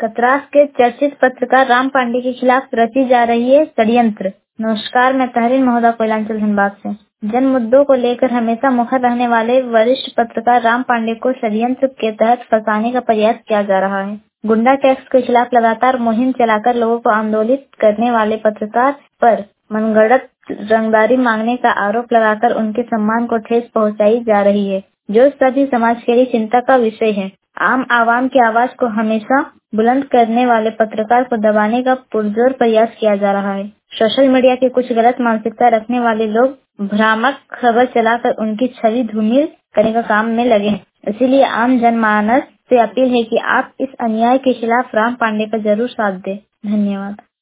कतरास के चर्चित पत्रकार राम पांडे के खिलाफ रची जा रही है षड्यंत्र। नमस्कार, मैं तहरीन महोदा कोयलांचल धनबाद से। जन मुद्दों को लेकर हमेशा मुखर रहने वाले वरिष्ठ पत्रकार राम पांडे को षड्यंत्र के तहत फंसाने का प्रयास किया जा रहा है। गुंडा टैक्स के खिलाफ लगातार मुहिम चलाकर लोगों को आंदोलित करने वाले पत्रकार पर मनगढ़ंत रंगदारी मांगने का आरोप लगाकर उनके सम्मान को ठेस पहुंचाई जा रही है, जो सभी समाज के लिए चिंता का विषय है। आम आवाम की आवाज को हमेशा बुलंद करने वाले पत्रकार को दबाने का पुरजोर प्रयास किया जा रहा है। सोशल मीडिया की कुछ गलत मानसिकता रखने वाले लोग भ्रामक खबर चलाकर उनकी छवि धूमिल करने का काम में लगे हैं। इसीलिए आम जनमानस से अपील है कि आप इस अन्याय के खिलाफ राम पांडे का जरूर साथ दें। धन्यवाद।